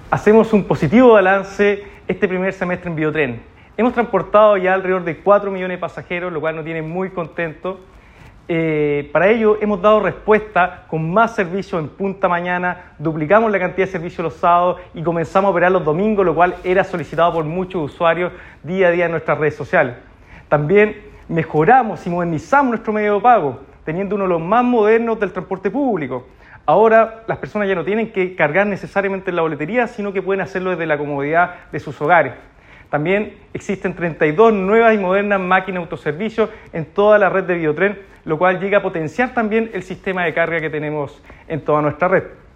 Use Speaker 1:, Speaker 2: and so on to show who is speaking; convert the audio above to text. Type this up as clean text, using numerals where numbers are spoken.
Speaker 1: Hacemos un positivo balance este primer semestre en Biotren. Hemos transportado ya alrededor de 4 millones de pasajeros, lo cual nos tiene muy contentos. Para ello hemos dado respuesta con más servicios en punta mañana, duplicamos la cantidad de servicios los sábados y comenzamos a operar los domingos, lo cual era solicitado por muchos usuarios día a día en nuestras redes sociales. También mejoramos y modernizamos nuestro medio de pago, teniendo uno de los más modernos del transporte público. Ahora las personas ya no tienen que cargar necesariamente en la boletería, sino que pueden hacerlo desde la comodidad de sus hogares. También existen 32 nuevas y modernas máquinas de autoservicio en toda la red de Biotren, lo cual llega a potenciar también el sistema de carga que tenemos en toda nuestra red.